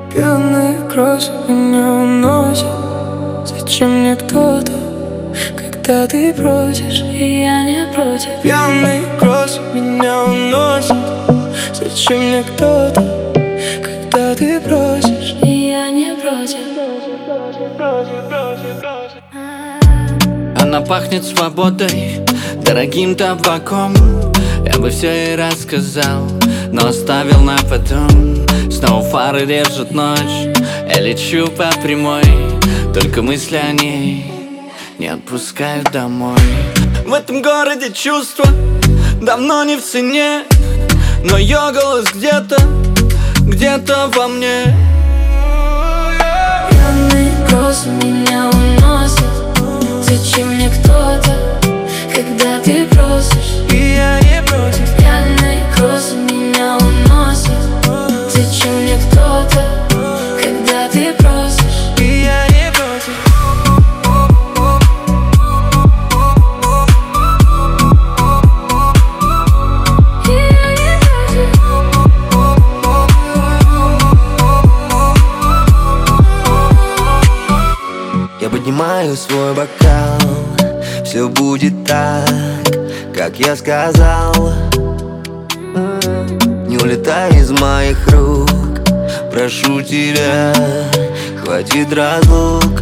Пьяные грозы меня уносят. Зачем мне кто-то, когда ты просишь, и я не против? Пьяные грозы меня уносят. Зачем мне кто-то, когда ты просишь, и я не против? Она пахнет свободой, дорогим табаком. Я бы все ей рассказал, но оставил на потом. Снова фары режут ночь, я лечу по прямой. Только мысли о ней не отпускают домой. В этом городе чувства давно не в цене, но ее голос где-то во мне. Пьяные грозы меня уносят. Зачем мне кто-то, когда ты просишь, и я не против? Пьяные грозы меня уносят. Зачем мне кто-то, когда ты просишь, и я не против? Я поднимаю свой бокал, все будет так, как я сказал. Не улетай из моих рук, прошу тебя, хватит разлук.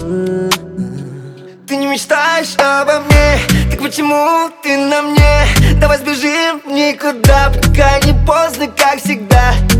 Ты не мечтаешь обо мне, так почему ты на мне? Давай сбежим в никуда, пока не поздно, как всегда.